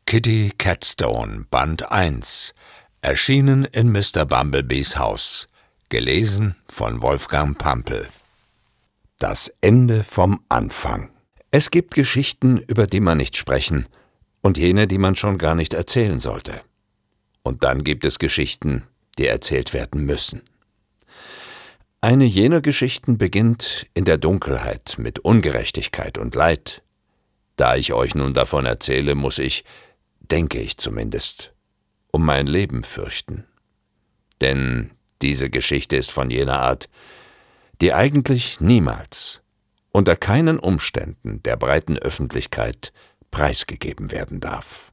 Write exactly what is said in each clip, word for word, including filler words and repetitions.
Kitty Catstone, Band eins, erschienen in Mister Bumblebys Haus, gelesen von Wolfgang Pampel. Das Ende vom Anfang. Es gibt Geschichten, über die man nicht sprechen, und jene, die man schon gar nicht erzählen sollte. Und dann gibt es Geschichten, die erzählt werden müssen. Eine jener Geschichten beginnt in der Dunkelheit mit Ungerechtigkeit und Leid. Da ich euch nun davon erzähle, muss ich, denke ich zumindest, um mein Leben fürchten. Denn diese Geschichte ist von jener Art, die eigentlich niemals, unter keinen Umständen der breiten Öffentlichkeit preisgegeben werden darf.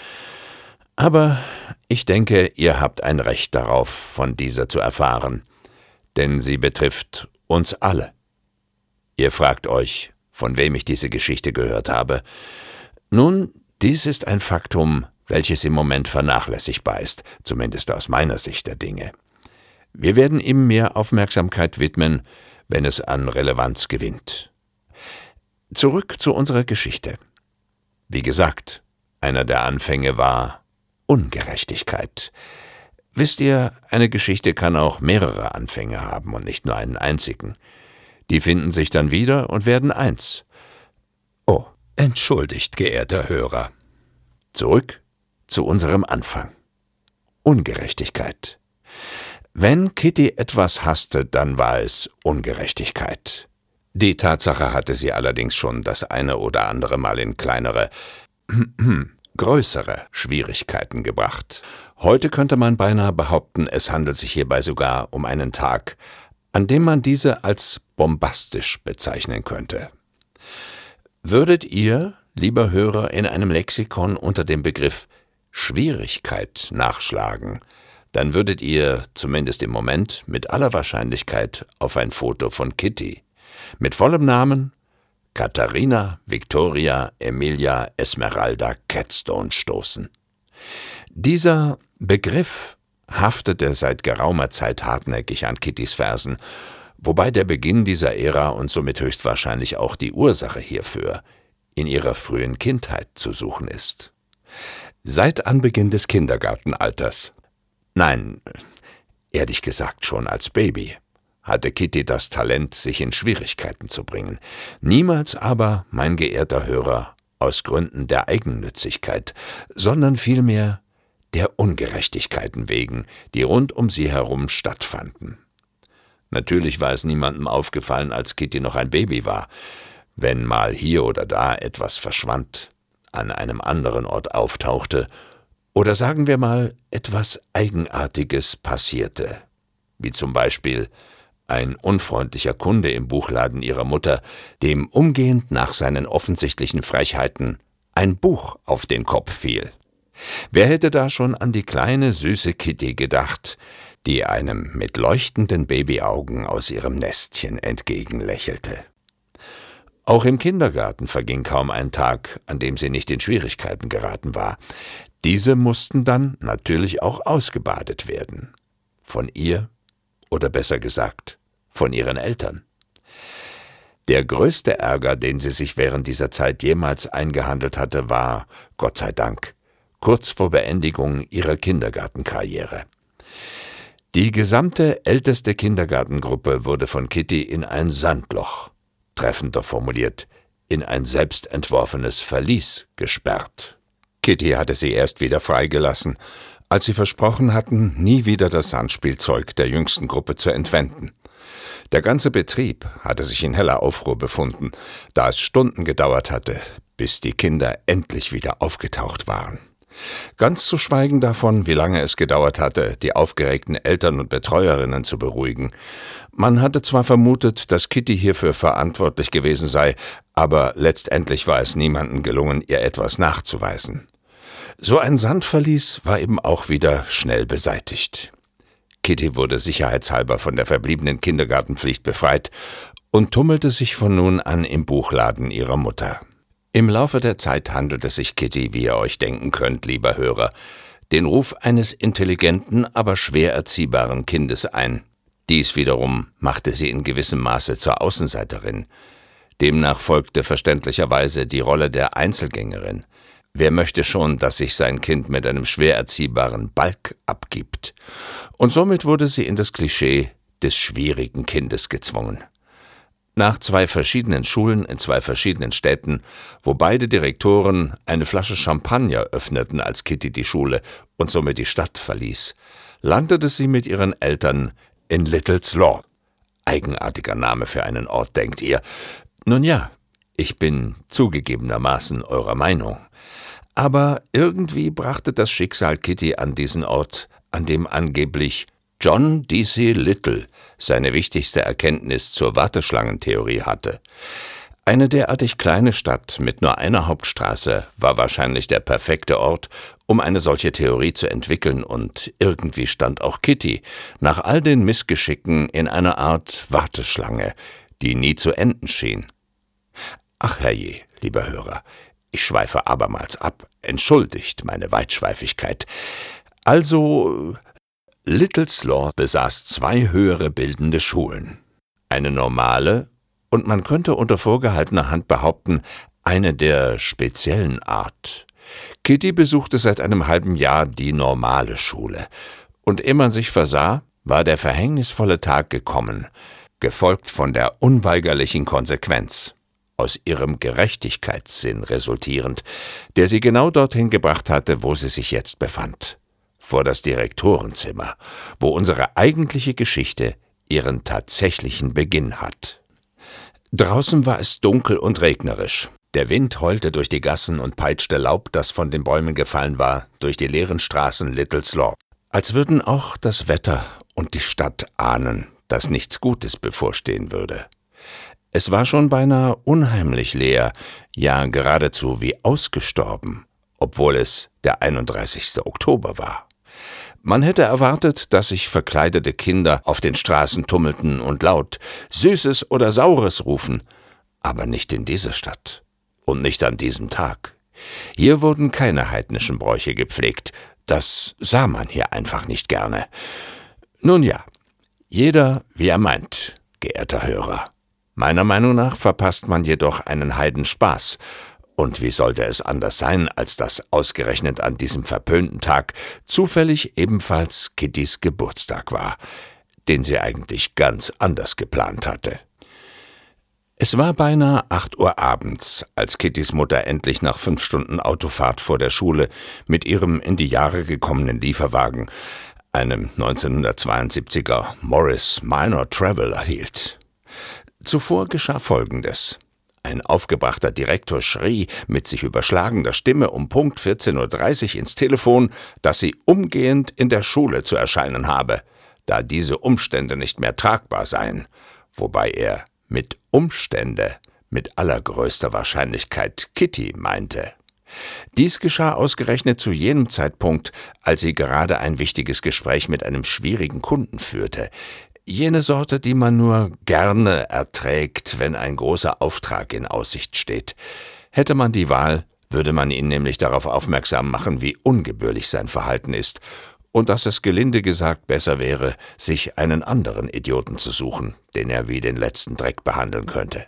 Aber ich denke, ihr habt ein Recht darauf, von dieser zu erfahren, denn sie betrifft uns alle. Ihr fragt euch, von wem ich diese Geschichte gehört habe. Nun, dies ist ein Faktum, welches im Moment vernachlässigbar ist, zumindest aus meiner Sicht der Dinge. Wir werden ihm mehr Aufmerksamkeit widmen, wenn es an Relevanz gewinnt. Zurück zu unserer Geschichte. Wie gesagt, einer der Anfänge war Ungerechtigkeit. Wisst ihr, eine Geschichte kann auch mehrere Anfänge haben und nicht nur einen einzigen. Die finden sich dann wieder und werden eins. Oh, entschuldigt, geehrter Hörer. Zurück zu unserem Anfang. Ungerechtigkeit. Wenn Kitty etwas hasste, dann war es Ungerechtigkeit. Die Tatsache hatte sie allerdings schon das eine oder andere Mal in kleinere, größere Schwierigkeiten gebracht. Heute könnte man beinahe behaupten, es handelt sich hierbei sogar um einen Tag, an dem man diese als bombastisch bezeichnen könnte. Würdet ihr, lieber Hörer, in einem Lexikon unter dem Begriff Schwierigkeit nachschlagen, dann würdet ihr, zumindest im Moment, mit aller Wahrscheinlichkeit auf ein Foto von Kitty mit vollem Namen Katharina Victoria Emilia Esmeralda Catstone stoßen. Dieser Begriff haftete seit geraumer Zeit hartnäckig an Kittys Fersen, wobei der Beginn dieser Ära und somit höchstwahrscheinlich auch die Ursache hierfür in ihrer frühen Kindheit zu suchen ist. Seit Anbeginn des Kindergartenalters, nein, ehrlich gesagt schon als Baby, hatte Kitty das Talent, sich in Schwierigkeiten zu bringen. Niemals aber, mein geehrter Hörer, aus Gründen der Eigennützigkeit, sondern vielmehr der Ungerechtigkeiten wegen, die rund um sie herum stattfanden. Natürlich war es niemandem aufgefallen, als Kitty noch ein Baby war. Wenn mal hier oder da etwas verschwand, an einem anderen Ort auftauchte oder sagen wir mal etwas Eigenartiges passierte, wie zum Beispiel ein unfreundlicher Kunde im Buchladen ihrer Mutter, dem umgehend nach seinen offensichtlichen Frechheiten ein Buch auf den Kopf fiel. Wer hätte da schon an die kleine, süße Kitty gedacht, die einem mit leuchtenden Babyaugen aus ihrem Nestchen entgegenlächelte? Auch im Kindergarten verging kaum ein Tag, an dem sie nicht in Schwierigkeiten geraten war. Diese mussten dann natürlich auch ausgebadet werden. Von ihr, oder besser gesagt, von ihren Eltern. Der größte Ärger, den sie sich während dieser Zeit jemals eingehandelt hatte, war, Gott sei Dank, kurz vor Beendigung ihrer Kindergartenkarriere. Die gesamte älteste Kindergartengruppe wurde von Kitty in ein Sandloch, treffender formuliert, in ein selbstentworfenes Verlies gesperrt. Kitty hatte sie erst wieder freigelassen, als sie versprochen hatten, nie wieder das Sandspielzeug der jüngsten Gruppe zu entwenden. Der ganze Betrieb hatte sich in heller Aufruhr befunden, da es Stunden gedauert hatte, bis die Kinder endlich wieder aufgetaucht waren. Ganz zu schweigen davon, wie lange es gedauert hatte, die aufgeregten Eltern und Betreuerinnen zu beruhigen. Man hatte zwar vermutet, dass Kitty hierfür verantwortlich gewesen sei, aber letztendlich war es niemandem gelungen, ihr etwas nachzuweisen. So ein Sandverlies war eben auch wieder schnell beseitigt. Kitty wurde sicherheitshalber von der verbliebenen Kindergartenpflicht befreit und tummelte sich von nun an im Buchladen ihrer Mutter. Im Laufe der Zeit handelte sich Kitty, wie ihr euch denken könnt, lieber Hörer, den Ruf eines intelligenten, aber schwer erziehbaren Kindes ein. Dies wiederum machte sie in gewissem Maße zur Außenseiterin. Demnach folgte verständlicherweise die Rolle der Einzelgängerin. Wer möchte schon, dass sich sein Kind mit einem schwer erziehbaren Balk abgibt? Und somit wurde sie in das Klischee des schwierigen Kindes gezwungen. Nach zwei verschiedenen Schulen in zwei verschiedenen Städten, wo beide Direktoren eine Flasche Champagner öffneten, als Kitty die Schule und somit die Stadt verließ, landete sie mit ihren Eltern in Littleslaw. Eigenartiger Name für einen Ort, denkt ihr. Nun ja, ich bin zugegebenermaßen eurer Meinung. Aber irgendwie brachte das Schicksal Kitty an diesen Ort, an dem angeblich John D C Little seine wichtigste Erkenntnis zur Warteschlangentheorie hatte. Eine derartig kleine Stadt mit nur einer Hauptstraße war wahrscheinlich der perfekte Ort, um eine solche Theorie zu entwickeln, und irgendwie stand auch Kitty nach all den Missgeschicken in einer Art Warteschlange, die nie zu enden schien. Ach herrje, lieber Hörer, ich schweife abermals ab. Entschuldigt meine Weitschweifigkeit. Also, Littleslaw besaß zwei höhere bildende Schulen. Eine normale und man könnte unter vorgehaltener Hand behaupten, eine der speziellen Art. Kitty besuchte seit einem halben Jahr die normale Schule. Und ehe man sich versah, war der verhängnisvolle Tag gekommen, gefolgt von der unweigerlichen Konsequenz, aus ihrem Gerechtigkeitssinn resultierend, der sie genau dorthin gebracht hatte, wo sie sich jetzt befand, vor das Direktorenzimmer, wo unsere eigentliche Geschichte ihren tatsächlichen Beginn hat. Draußen war es dunkel und regnerisch. Der Wind heulte durch die Gassen und peitschte Laub, das von den Bäumen gefallen war, durch die leeren Straßen Littleslaw, als würden auch das Wetter und die Stadt ahnen, dass nichts Gutes bevorstehen würde. Es war schon beinahe unheimlich leer, ja geradezu wie ausgestorben, obwohl es der einunddreißigste Oktober war. Man hätte erwartet, dass sich verkleidete Kinder auf den Straßen tummelten und laut »Süßes oder Saures« rufen, aber nicht in dieser Stadt und nicht an diesem Tag. Hier wurden keine heidnischen Bräuche gepflegt, das sah man hier einfach nicht gerne. Nun ja, jeder wie er meint, geehrter Hörer. Meiner Meinung nach verpasst man jedoch einen Heidenspaß. Und wie sollte es anders sein, als dass ausgerechnet an diesem verpönten Tag zufällig ebenfalls Kittys Geburtstag war, den sie eigentlich ganz anders geplant hatte. Es war beinahe acht Uhr abends, als Kittys Mutter endlich nach fünf Stunden Autofahrt vor der Schule mit ihrem in die Jahre gekommenen Lieferwagen, einem neunzehnhundertzweiundsiebziger Morris Minor Traveller, hielt. Zuvor geschah Folgendes. Ein aufgebrachter Direktor schrie mit sich überschlagender Stimme um Punkt vierzehn Uhr dreißig ins Telefon, dass sie umgehend in der Schule zu erscheinen habe, da diese Umstände nicht mehr tragbar seien, wobei er mit Umstände mit allergrößter Wahrscheinlichkeit Kitty meinte. Dies geschah ausgerechnet zu jenem Zeitpunkt, als sie gerade ein wichtiges Gespräch mit einem schwierigen Kunden führte. Jene Sorte, die man nur gerne erträgt, wenn ein großer Auftrag in Aussicht steht. Hätte man die Wahl, würde man ihn nämlich darauf aufmerksam machen, wie ungebührlich sein Verhalten ist und dass es gelinde gesagt besser wäre, sich einen anderen Idioten zu suchen, den er wie den letzten Dreck behandeln könnte.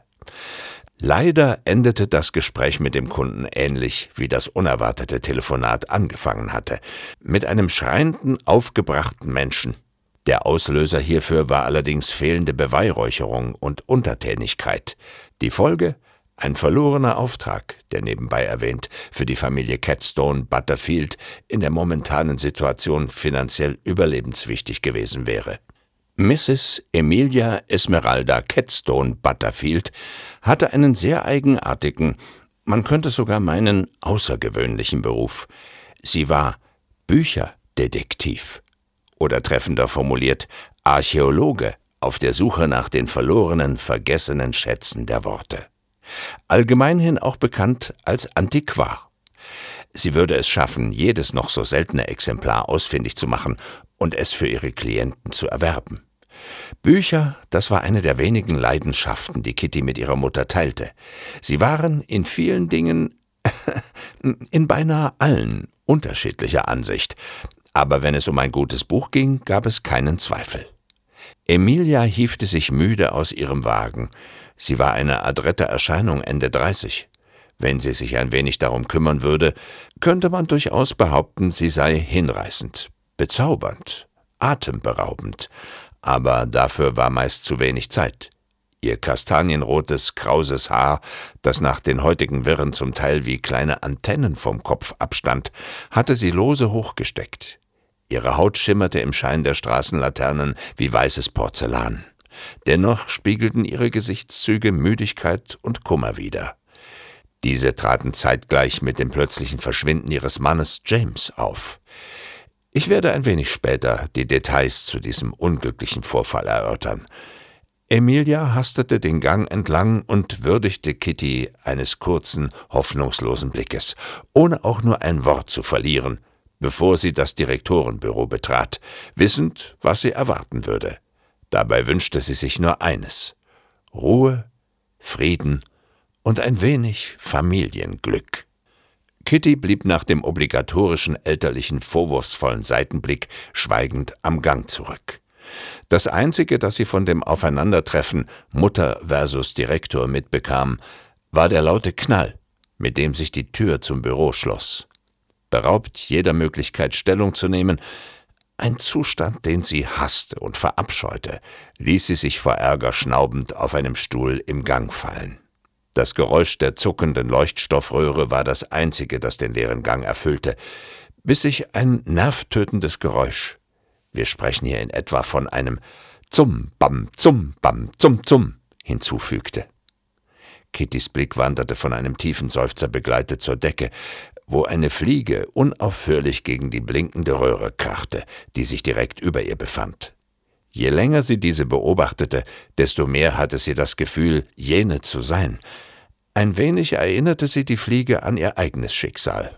Leider endete das Gespräch mit dem Kunden ähnlich, wie das unerwartete Telefonat angefangen hatte, mit einem schreienden, aufgebrachten Menschen. Der Auslöser hierfür war allerdings fehlende Beweihräucherung und Untertänigkeit. Die Folge? Ein verlorener Auftrag, der nebenbei erwähnt für die Familie Catstone Butterfield in der momentanen Situation finanziell überlebenswichtig gewesen wäre. Misses Emilia Esmeralda Catstone Butterfield hatte einen sehr eigenartigen, man könnte sogar meinen außergewöhnlichen Beruf. Sie war Bücherdetektiv. Oder treffender formuliert, Archäologe auf der Suche nach den verlorenen, vergessenen Schätzen der Worte. Allgemeinhin auch bekannt als Antiquar. Sie würde es schaffen, jedes noch so seltene Exemplar ausfindig zu machen und es für ihre Klienten zu erwerben. Bücher, das war eine der wenigen Leidenschaften, die Kitty mit ihrer Mutter teilte. Sie waren in vielen Dingen, in beinahe allen, unterschiedlicher Ansicht. Aber wenn es um ein gutes Buch ging, gab es keinen Zweifel. Emilia hiefte sich müde aus ihrem Wagen. Sie war eine adrette Erscheinung Ende dreißig. Wenn sie sich ein wenig darum kümmern würde, könnte man durchaus behaupten, sie sei hinreißend, bezaubernd, atemberaubend. Aber dafür war meist zu wenig Zeit. Ihr kastanienrotes, krauses Haar, das nach den heutigen Wirren zum Teil wie kleine Antennen vom Kopf abstand, hatte sie lose hochgesteckt. Ihre Haut schimmerte im Schein der Straßenlaternen wie weißes Porzellan. Dennoch spiegelten ihre Gesichtszüge Müdigkeit und Kummer wider. Diese traten zeitgleich mit dem plötzlichen Verschwinden ihres Mannes James auf. Ich werde ein wenig später die Details zu diesem unglücklichen Vorfall erörtern. Emilia hastete den Gang entlang und würdigte Kitty eines kurzen, hoffnungslosen Blickes, ohne auch nur ein Wort zu verlieren, bevor sie das Direktorenbüro betrat, wissend, was sie erwarten würde. Dabei wünschte sie sich nur eines: Ruhe, Frieden und ein wenig Familienglück. Kitty blieb nach dem obligatorischen elterlichen vorwurfsvollen Seitenblick schweigend am Gang zurück. Das Einzige, das sie von dem Aufeinandertreffen Mutter versus Direktor mitbekam, war der laute Knall, mit dem sich die Tür zum Büro schloss. Beraubt jeder Möglichkeit, Stellung zu nehmen, ein Zustand, den sie hasste und verabscheute, ließ sie sich vor Ärger schnaubend auf einem Stuhl im Gang fallen. Das Geräusch der zuckenden Leuchtstoffröhre war das einzige, das den leeren Gang erfüllte, bis sich ein nervtötendes Geräusch, wir sprechen hier in etwa von einem Zum, Bam, Zum, Bam, Zum, Zum, hinzufügte. Kittys Blick wanderte von einem tiefen Seufzer begleitet zur Decke, wo eine Fliege unaufhörlich gegen die blinkende Röhre krachte, die sich direkt über ihr befand. Je länger sie diese beobachtete, desto mehr hatte sie das Gefühl, jene zu sein. Ein wenig erinnerte sie die Fliege an ihr eigenes Schicksal.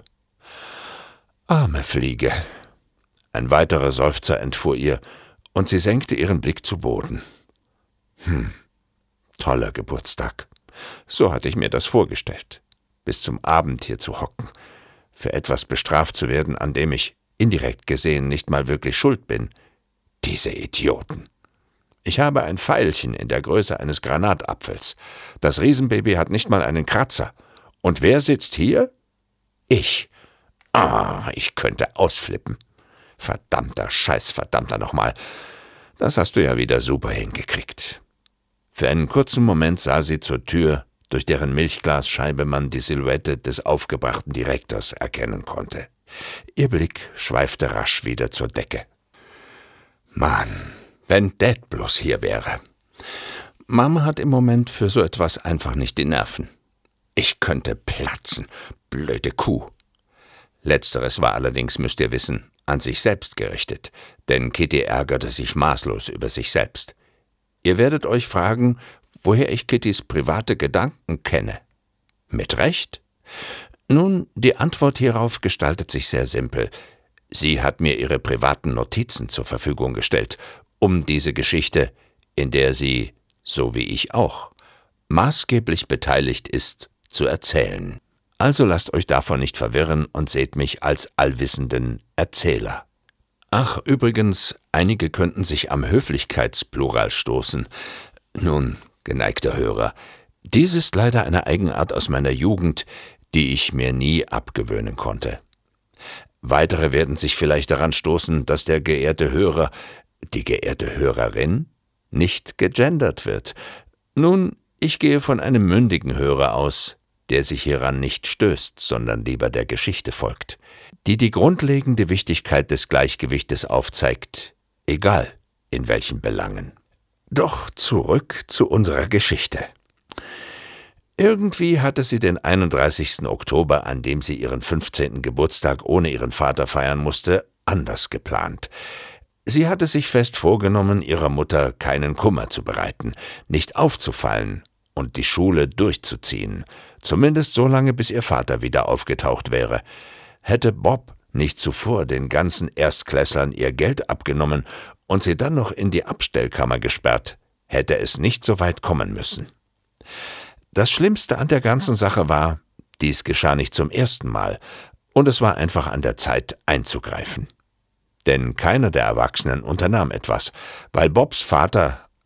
Arme Fliege! Ein weiterer Seufzer entfuhr ihr, und sie senkte ihren Blick zu Boden. Hm, toller Geburtstag. So hatte ich mir das vorgestellt. Bis zum Abend hier zu hocken, für etwas bestraft zu werden, an dem ich, indirekt gesehen, nicht mal wirklich schuld bin. Diese Idioten. Ich habe ein Pfeilchen in der Größe eines Granatapfels. Das Riesenbaby hat nicht mal einen Kratzer. Und wer sitzt hier? Ich. Ah, ich könnte ausflippen. Verdammter Scheiß, verdammter nochmal. Das hast du ja wieder super hingekriegt. Für einen kurzen Moment sah sie zur Tür, durch deren Milchglasscheibe man die Silhouette des aufgebrachten Direktors erkennen konnte. Ihr Blick schweifte rasch wieder zur Decke. Mann, wenn Dad bloß hier wäre. Mama hat im Moment für so etwas einfach nicht die Nerven. Ich könnte platzen, blöde Kuh. Letzteres war allerdings, müsst ihr wissen, an sich selbst gerichtet, denn Kitty ärgerte sich maßlos über sich selbst. Ihr werdet euch fragen, woher ich Kittys private Gedanken kenne. Mit Recht? Nun, die Antwort hierauf gestaltet sich sehr simpel. Sie hat mir ihre privaten Notizen zur Verfügung gestellt, um diese Geschichte, in der sie, so wie ich auch, maßgeblich beteiligt ist, zu erzählen. Also lasst euch davon nicht verwirren und seht mich als allwissenden Erzähler. Ach, übrigens, einige könnten sich am Höflichkeitsplural stoßen. Nun, geneigter Hörer, dies ist leider eine Eigenart aus meiner Jugend, die ich mir nie abgewöhnen konnte. Weitere werden sich vielleicht daran stoßen, dass der geehrte Hörer, die geehrte Hörerin, nicht gegendert wird. Nun, ich gehe von einem mündigen Hörer aus, der sich hieran nicht stößt, sondern lieber der Geschichte folgt, die die grundlegende Wichtigkeit des Gleichgewichtes aufzeigt, egal in welchen Belangen. Doch zurück zu unserer Geschichte. Irgendwie hatte sie den einunddreißigsten Oktober, an dem sie ihren fünfzehnten Geburtstag ohne ihren Vater feiern musste, anders geplant. Sie hatte sich fest vorgenommen, ihrer Mutter keinen Kummer zu bereiten, nicht aufzufallen und die Schule durchzuziehen, zumindest so lange, bis ihr Vater wieder aufgetaucht wäre. Hätte Bob nicht zuvor den ganzen Erstklässlern ihr Geld abgenommen und sie dann noch in die Abstellkammer gesperrt, hätte es nicht so weit kommen müssen. Das Schlimmste an der ganzen Sache war, dies geschah nicht zum ersten Mal, und es war einfach an der Zeit, einzugreifen. Denn keiner der Erwachsenen unternahm etwas, weil Bobs Vater,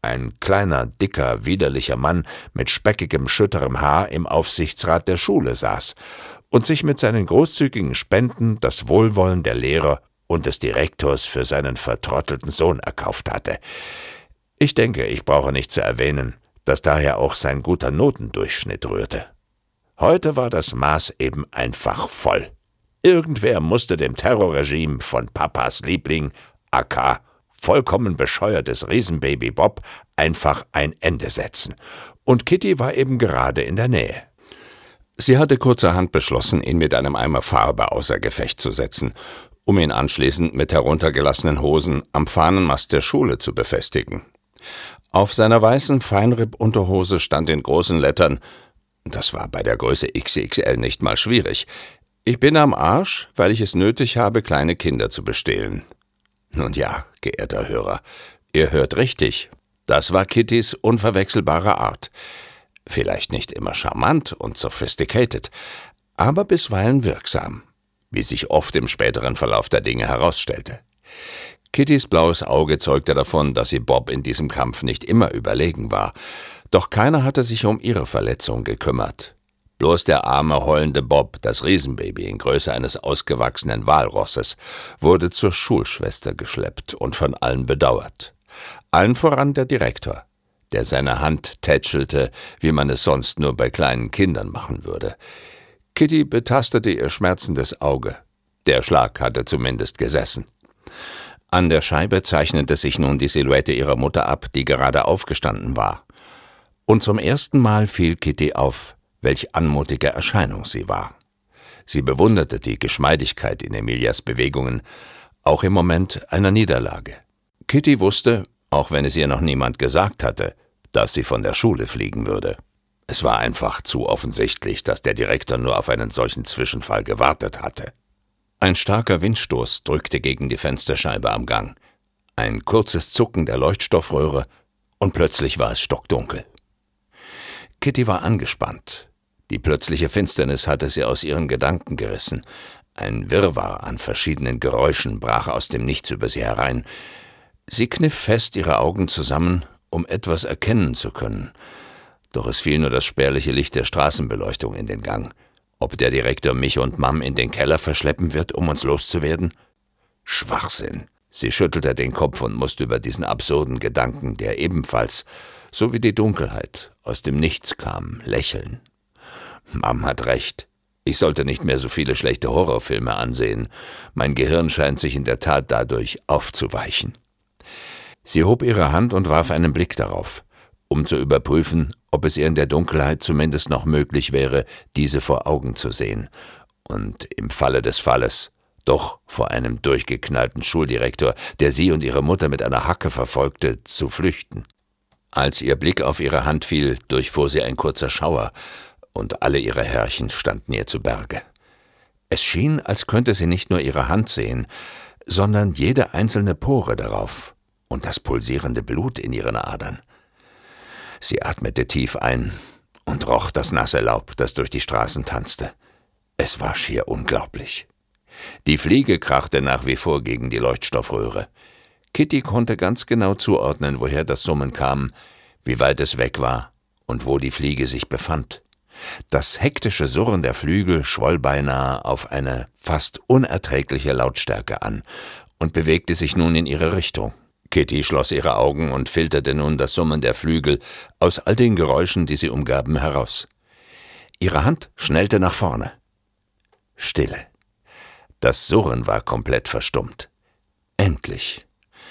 ein kleiner, dicker, widerlicher Mann mit speckigem, schütterem Haar im Aufsichtsrat der Schule saß und sich mit seinen großzügigen Spenden das Wohlwollen der Lehrer und des Direktors für seinen vertrottelten Sohn erkauft hatte. Ich denke, ich brauche nicht zu erwähnen, dass daher auch sein guter Notendurchschnitt rührte. Heute war das Maß eben einfach voll. Irgendwer musste dem Terrorregime von Papas Liebling, aka vollkommen bescheuertes Riesenbaby Bob, einfach ein Ende setzen. Und Kitty war eben gerade in der Nähe. Sie hatte kurzerhand beschlossen, ihn mit einem Eimer Farbe außer Gefecht zu setzen, um ihn anschließend mit heruntergelassenen Hosen am Fahnenmast der Schule zu befestigen. Auf seiner weißen Feinripp-Unterhose stand in großen Lettern, das war bei der Größe X X L nicht mal schwierig, »Ich bin am Arsch, weil ich es nötig habe, kleine Kinder zu bestehlen.« Nun ja, geehrter Hörer, ihr hört richtig. Das war Kittys unverwechselbare Art. Vielleicht nicht immer charmant und sophisticated, aber bisweilen wirksam, wie sich oft im späteren Verlauf der Dinge herausstellte. Kittys blaues Auge zeugte davon, dass sie Bob in diesem Kampf nicht immer überlegen war, doch keiner hatte sich um ihre Verletzung gekümmert. Bloß der arme, heulende Bob, das Riesenbaby in Größe eines ausgewachsenen Walrosses, wurde zur Schulschwester geschleppt und von allen bedauert. Allen voran der Direktor, der seine Hand tätschelte, wie man es sonst nur bei kleinen Kindern machen würde. Kitty betastete ihr schmerzendes Auge. Der Schlag hatte zumindest gesessen. An der Scheibe zeichnete sich nun die Silhouette ihrer Mutter ab, die gerade aufgestanden war. Und zum ersten Mal fiel Kitty auf, welch anmutige Erscheinung sie war. Sie bewunderte die Geschmeidigkeit in Emilias Bewegungen, auch im Moment einer Niederlage. Kitty wusste, auch wenn es ihr noch niemand gesagt hatte, dass sie von der Schule fliegen würde. Es war einfach zu offensichtlich, dass der Direktor nur auf einen solchen Zwischenfall gewartet hatte. Ein starker Windstoß drückte gegen die Fensterscheibe am Gang. Ein kurzes Zucken der Leuchtstoffröhre und plötzlich war es stockdunkel. Kitty war angespannt. Die plötzliche Finsternis hatte sie aus ihren Gedanken gerissen. Ein Wirrwarr an verschiedenen Geräuschen brach aus dem Nichts über sie herein. Sie kniff fest ihre Augen zusammen, um etwas erkennen zu können. Doch es fiel nur das spärliche Licht der Straßenbeleuchtung in den Gang. Ob der Direktor mich und Mam in den Keller verschleppen wird, um uns loszuwerden? Schwachsinn. Sie schüttelte den Kopf und musste über diesen absurden Gedanken, der ebenfalls, so wie die Dunkelheit, aus dem Nichts kam, lächeln. Mam hat recht. Ich sollte nicht mehr so viele schlechte Horrorfilme ansehen. Mein Gehirn scheint sich in der Tat dadurch aufzuweichen. Sie hob ihre Hand und warf einen Blick darauf, um zu überprüfen, ob es ihr in der Dunkelheit zumindest noch möglich wäre, diese vor Augen zu sehen und im Falle des Falles doch vor einem durchgeknallten Schuldirektor, der sie und ihre Mutter mit einer Hacke verfolgte, zu flüchten. Als ihr Blick auf ihre Hand fiel, durchfuhr sie ein kurzer Schauer, und alle ihre Härchen standen ihr zu Berge. Es schien, als könnte sie nicht nur ihre Hand sehen, sondern jede einzelne Pore darauf und das pulsierende Blut in ihren Adern. Sie atmete tief ein und roch das nasse Laub, das durch die Straßen tanzte. Es war schier unglaublich. Die Fliege krachte nach wie vor gegen die Leuchtstoffröhre. Kitty konnte ganz genau zuordnen, woher das Summen kam, wie weit es weg war und wo die Fliege sich befand. Das hektische Surren der Flügel schwoll beinahe auf eine fast unerträgliche Lautstärke an und bewegte sich nun in ihre Richtung. Kitty schloss ihre Augen und filterte nun das Summen der Flügel aus all den Geräuschen, die sie umgaben, heraus. Ihre Hand schnellte nach vorne. Stille. Das Surren war komplett verstummt. Endlich.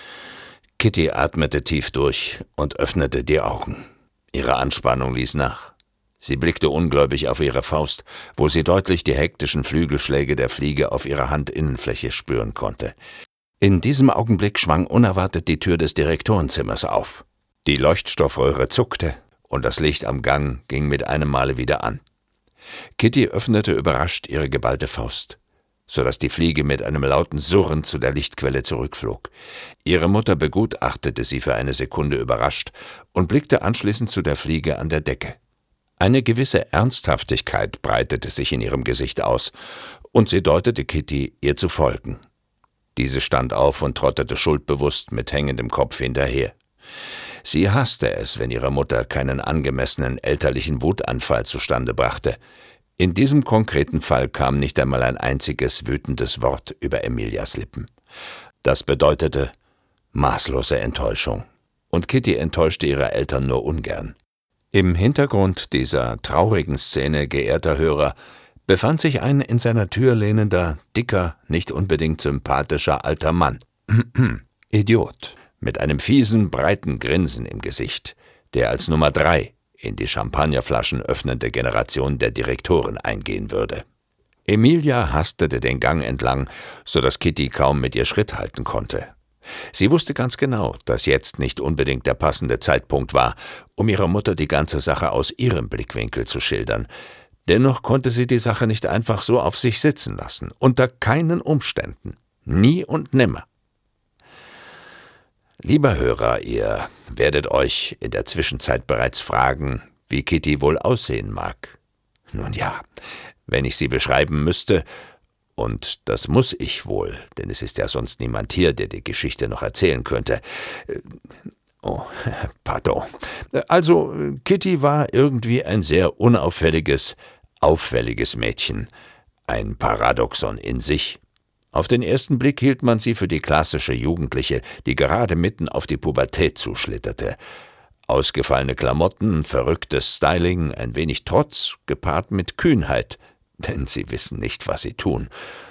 Kitty atmete tief durch und öffnete die Augen. Ihre Anspannung ließ nach. Sie blickte ungläubig auf ihre Faust, wo sie deutlich die hektischen Flügelschläge der Fliege auf ihrer Handinnenfläche spüren konnte. In diesem Augenblick schwang unerwartet die Tür des Direktorenzimmers auf. Die Leuchtstoffröhre zuckte und das Licht am Gang ging mit einem Male wieder an. Kitty öffnete überrascht ihre geballte Faust, sodass die Fliege mit einem lauten Surren zu der Lichtquelle zurückflog. Ihre Mutter begutachtete sie für eine Sekunde überrascht und blickte anschließend zu der Fliege an der Decke. Eine gewisse Ernsthaftigkeit breitete sich in ihrem Gesicht aus, und sie deutete Kitty, ihr zu folgen. Diese stand auf und trottete schuldbewusst mit hängendem Kopf hinterher. Sie hasste es, wenn ihre Mutter keinen angemessenen elterlichen Wutanfall zustande brachte. In diesem konkreten Fall kam nicht einmal ein einziges wütendes Wort über Emilias Lippen. Das bedeutete maßlose Enttäuschung. Und Kitty enttäuschte ihre Eltern nur ungern. Im Hintergrund dieser traurigen Szene, geehrter Hörer, befand sich ein in seiner Tür lehnender, dicker, nicht unbedingt sympathischer alter Mann. Idiot. Mit einem fiesen, breiten Grinsen im Gesicht, der als Nummer drei in die Champagnerflaschen öffnende Generation der Direktoren eingehen würde. Emilia hastete den Gang entlang, so dass Kitty kaum mit ihr Schritt halten konnte. Sie wusste ganz genau, dass jetzt nicht unbedingt der passende Zeitpunkt war, um ihrer Mutter die ganze Sache aus ihrem Blickwinkel zu schildern. Dennoch konnte sie die Sache nicht einfach so auf sich sitzen lassen, unter keinen Umständen, nie und nimmer. Lieber Hörer, ihr werdet euch in der Zwischenzeit bereits fragen, wie Kitty wohl aussehen mag. Nun ja, wenn ich sie beschreiben müsste, und das muss ich wohl, denn es ist ja sonst niemand hier, der die Geschichte noch erzählen könnte. Oh, pardon. Also, Kitty war irgendwie ein sehr unauffälliges, auffälliges Mädchen. Ein Paradoxon in sich. Auf den ersten Blick hielt man sie für die klassische Jugendliche, die gerade mitten auf die Pubertät zuschlitterte. Ausgefallene Klamotten, verrücktes Styling, ein wenig Trotz, gepaart mit Kühnheit, denn sie wissen nicht, was sie tun.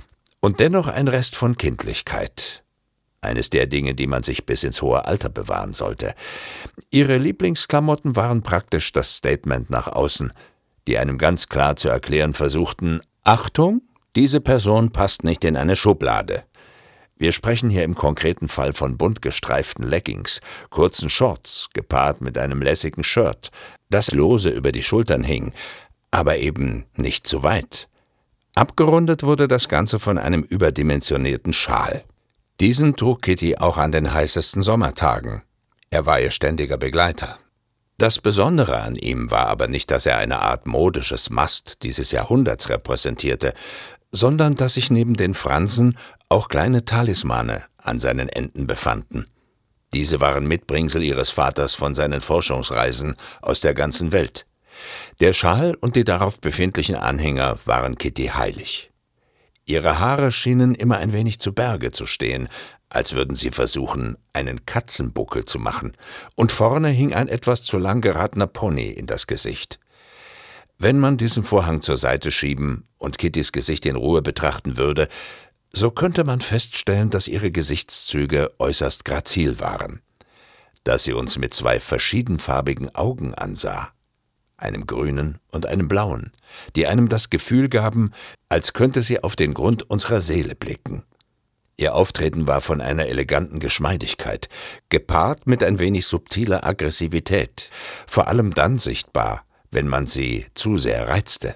Und dennoch ein Rest von Kindlichkeit. Eines der Dinge, die man sich bis ins hohe Alter bewahren sollte. Ihre Lieblingsklamotten waren praktisch das Statement nach außen, die einem ganz klar zu erklären versuchten: Achtung, diese Person passt nicht in eine Schublade. Wir sprechen hier im konkreten Fall von bunt gestreiften Leggings, kurzen Shorts, gepaart mit einem lässigen Shirt, das lose über die Schultern hing, aber eben nicht zu weit. Abgerundet wurde das Ganze von einem überdimensionierten Schal. Diesen trug Kitty auch an den heißesten Sommertagen. Er war ihr ständiger Begleiter. Das Besondere an ihm war aber nicht, dass er eine Art modisches Must dieses Jahrhunderts repräsentierte, sondern dass sich neben den Fransen auch kleine Talismane an seinen Enden befanden. Diese waren Mitbringsel ihres Vaters von seinen Forschungsreisen aus der ganzen Welt. Der Schal und die darauf befindlichen Anhänger waren Kitty heilig. Ihre Haare schienen immer ein wenig zu Berge zu stehen, als würden sie versuchen, einen Katzenbuckel zu machen, und vorne hing ein etwas zu lang geratener Pony in das Gesicht. Wenn man diesen Vorhang zur Seite schieben und Kittys Gesicht in Ruhe betrachten würde, so könnte man feststellen, dass ihre Gesichtszüge äußerst grazil waren. Dass sie uns mit zwei verschiedenfarbigen Augen ansah, einem grünen und einem blauen, die einem das Gefühl gaben, als könnte sie auf den Grund unserer Seele blicken. Ihr Auftreten war von einer eleganten Geschmeidigkeit, gepaart mit ein wenig subtiler Aggressivität, vor allem dann sichtbar, wenn man sie zu sehr reizte.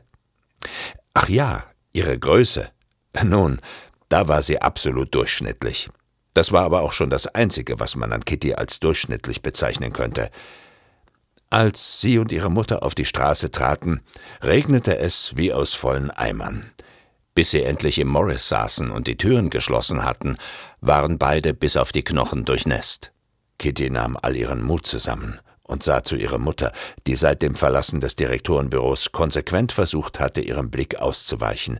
Ach ja, ihre Größe. Nun, da war sie absolut durchschnittlich. Das war aber auch schon das Einzige, was man an Kitty als durchschnittlich bezeichnen könnte. Als sie und ihre Mutter auf die Straße traten, regnete es wie aus vollen Eimern. Bis sie endlich im Morris saßen und die Türen geschlossen hatten, waren beide bis auf die Knochen durchnässt. Kitty nahm all ihren Mut zusammen und sah zu ihrer Mutter, die seit dem Verlassen des Direktorenbüros konsequent versucht hatte, ihrem Blick auszuweichen.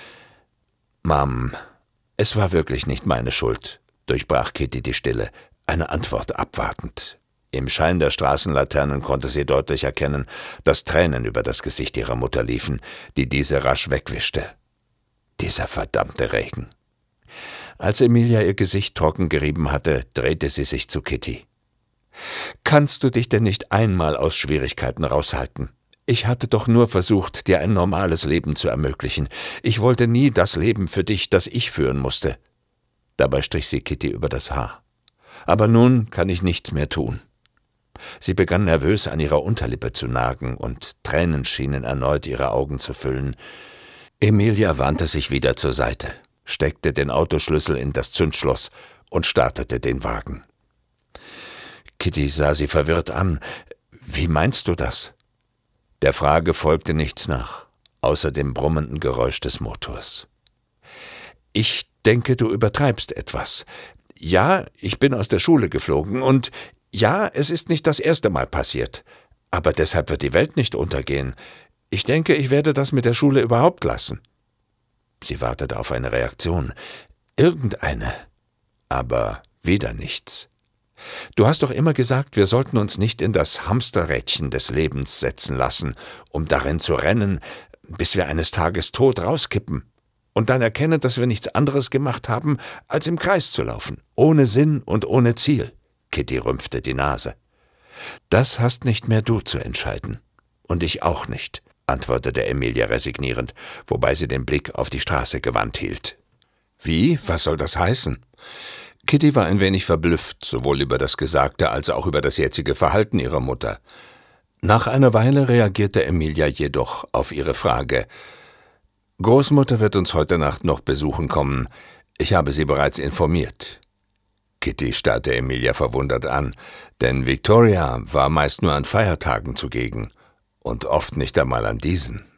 »Mom, es war wirklich nicht meine Schuld«, durchbrach Kitty die Stille, eine Antwort abwartend. Im Schein der Straßenlaternen konnte sie deutlich erkennen, dass Tränen über das Gesicht ihrer Mutter liefen, die diese rasch wegwischte. Dieser verdammte Regen. Als Emilia ihr Gesicht trocken gerieben hatte, drehte sie sich zu Kitty. »Kannst du dich denn nicht einmal aus Schwierigkeiten raushalten? Ich hatte doch nur versucht, dir ein normales Leben zu ermöglichen. Ich wollte nie das Leben für dich, das ich führen musste.« Dabei strich sie Kitty über das Haar. »Aber nun kann ich nichts mehr tun.« Sie begann nervös an ihrer Unterlippe zu nagen, und Tränen schienen erneut ihre Augen zu füllen. Emilia wandte sich wieder zur Seite, steckte den Autoschlüssel in das Zündschloss und startete den Wagen. Kitty sah sie verwirrt an. »Wie meinst du das?« Der Frage folgte nichts nach, außer dem brummenden Geräusch des Motors. »Ich denke, du übertreibst etwas. Ja, ich bin aus der Schule geflogen und Ja, es ist nicht das erste Mal passiert. Aber deshalb wird die Welt nicht untergehen. Ich denke, ich werde das mit der Schule überhaupt lassen.« Sie wartete auf eine Reaktion. Irgendeine. Aber wieder nichts. »Du hast doch immer gesagt, wir sollten uns nicht in das Hamsterrädchen des Lebens setzen lassen, um darin zu rennen, bis wir eines Tages tot rauskippen und dann erkennen, dass wir nichts anderes gemacht haben, als im Kreis zu laufen, ohne Sinn und ohne Ziel.« Kitty rümpfte die Nase. »Das hast nicht mehr du zu entscheiden. Und ich auch nicht«, antwortete Emilia resignierend, wobei sie den Blick auf die Straße gewandt hielt. »Wie? Was soll das heißen?« Kitty war ein wenig verblüfft, sowohl über das Gesagte als auch über das jetzige Verhalten ihrer Mutter. Nach einer Weile reagierte Emilia jedoch auf ihre Frage. »Großmutter wird uns heute Nacht noch besuchen kommen. Ich habe sie bereits informiert.« Kitty starrte Emilia verwundert an, denn Victoria war meist nur an Feiertagen zugegen und oft nicht einmal an diesen.